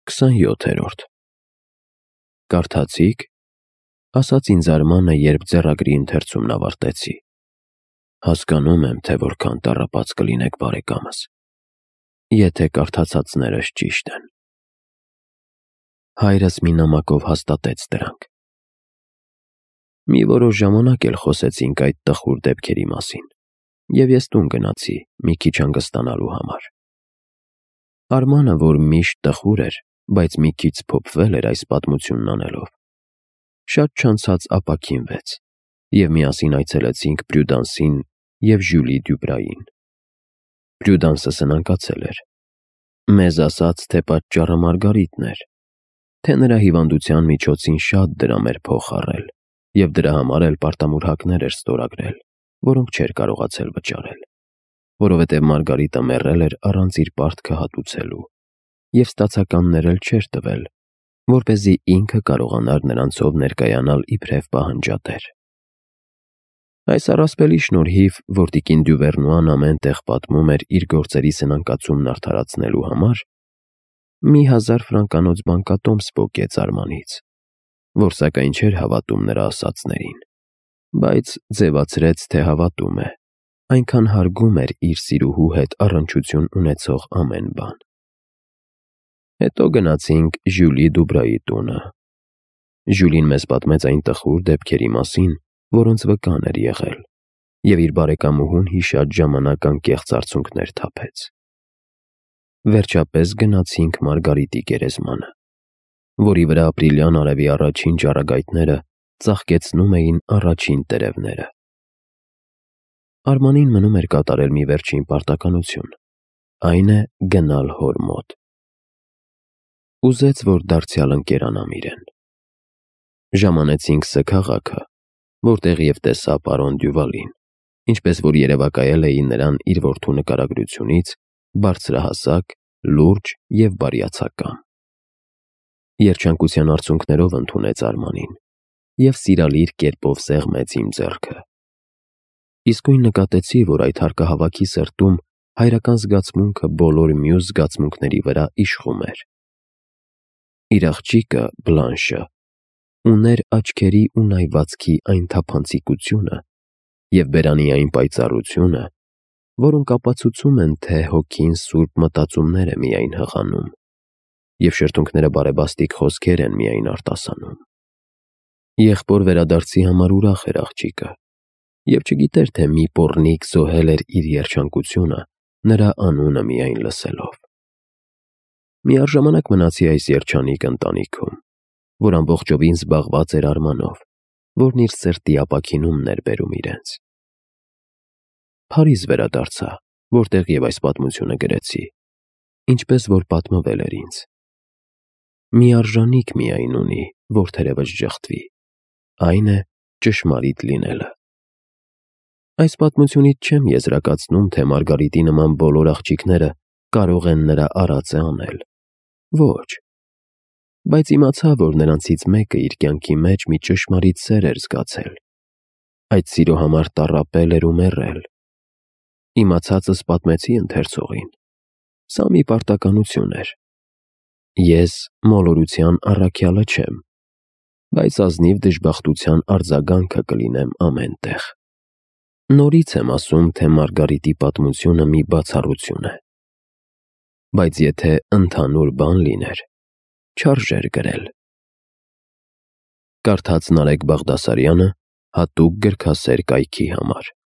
27-րդ Կարդացի՞ք, ասաց ինձ Արմանը, երբ ձեռագրի ընթերցումն ավարտեցի։ Հասկանում եմ, թե որքան տառապած կլինեք բարեկամս, եթե կարդացածներս ճիշտ են։ Հայրս մի նամակով հաստատեց դրանք։ Մի որոշ ժամանակ էլ խոսեցինք այդ տխուր դեպքերի մասին, և ես տուն գնացի մի քիչ հանգստանալու համար։ Արմանը, որ միշտ տխուր էր, բայց մի քիչ փոփվել էր այս պատմությունն անելով, շատ չանցած ապաքինվեց, և միասին այցելեցինք Պրյուդանսին և Ժյուլի Դյուբրային։ Պրյուդանսը սնանկացել էր։ Մեզ ասաց, թե պատճառը Մարգարիտն էր, թե նրա հիվանդության միջոցին շատ դրամ էր փող խառել, և դրա համար էլ պարտամուրհակներ էր ստորագրել, որոնք չէր կարողացել վճարել, որովհետև Մարգարիտը մեռել էր առանց իր պարտքը հատուցելու, և ստացականներ էլ չէր տվել, որպեսզի ինքը կարողանար նրանցով ներկայանալ իբրև պահանջատեր։ Այս առասպելի շնորհիվ, որ տիկին Դյուվերնուան ամեն տեղ պատմում էր իր գործերի սնանկացումն արդարացնելու համար, մի 1000 ֆրանկանոց բանկատոմս պոկեց Արմանից, որ սակայն չէր հավատում նրա ասածներին, բայց ձևացրեց, թե հավատում է, այնքան հարգում էր իր սիրուհու հետ առնչություն ունեցող ամեն բան։ Հետո գնացինք Ժյուլի Դյուբրայի տունը։ Ժյուլին մեզ պատմեց այն տխուր դեպքերի մասին, որոնց վկան էր եղել, և իր բարեկամուհուն հիշած ժամանակ անկեղծ արցունքներ թափեց։ Վերջապես գնացինք Մարգարիտի գերեզմանը, որի վրա ապրիլյան արևի առաջին ճառագայթները ծաղկեցնում էին առաջին տերևները։ Արմանին մնում էր կատարել մի վերջին պարտականություն, այն է գնալ հոր մոտ։ Ուզեց, որ դարձյալ ընկերանամ իրեն։ Ժամանեցինք Ս քաղաքը, որտեղ և տեսա պարոն Դյուվալին, ինչպես որ երևակայել էին նրան իր որդու նկարագրությունից, բարձրահասակ, լուրջ և բարյացակամ։ Երջանկության արցունքներով ընդունեց Արմանին և սիրալիր կերպով սեղմեց իմ ձեռքը։ Իսկույն նկատեցի, որ այդ հարկահավաքի սրտում հայրական զգացմունքը բոլոր մյուս զգացմունքների վրա իշխում էր։ Իր աղջիկը Բլանշը ուներ աչքերի ու նայվածքի այն թափանցիկությունը և բերանի այն պայծառությունը, որոնք ապացուցում են, թե հոգին սուրբ մտածումներ է միայն հղանում, և շրթունքները բարեբաստիկ խոսքեր են միայն արտասանում։ Եղբոր վերադարձի համար ուրախ էր աղջիկը, և չգիտեր, թե մի պոռնիկ զոհել էր իր երջանկությունը նրա անունը միայն լսելով։ Միառժամանակ մնացի այս երջանիկ ընտանիքում, որ ամբողջովին զբաղված էր Արմանով, որն իր սրտի ապաքինումն էր բերում իրենց։ Փարիզ վերադարձա, որտեղ և այս պատմությունը գրեցի, ինչպես որ պատմվել էր ինձ։ Մի արժանիք միայն ունի, որ թերևս ժխտվի, այն է ճշմարիտ լինելը։ Այս պատմությունից չեմ եզրակացնում, թե Մարգարիտի նման բոլոր աղջիկները կարող են նրա արածը անել։ Ոչ, բայց իմացա, որ նրանցից մեկը իր կյանքի մեջ մի ճշմարիտ սեր էր զգացել, այդ սիրո համար տառապել էր ու մեռել։ Իմացածս պատմեցի ընթերցողին։ Սա մի պարտականություն էր։ Ես մոլորության առաքյալը չեմ, բայց ազնիվ դժբախտության արձագանքը կլինեմ ամեն տեղ։ Նորից եմ ասում, թե Մարգարիտի պատմությունը մի բացառություն է։ Բայց եթե ընդհանուր բան լիներ, չարժեր գրել։ Կարդաց Նարեկ Բաղդասարյանը հատուկ գրքասեր կայքի համար։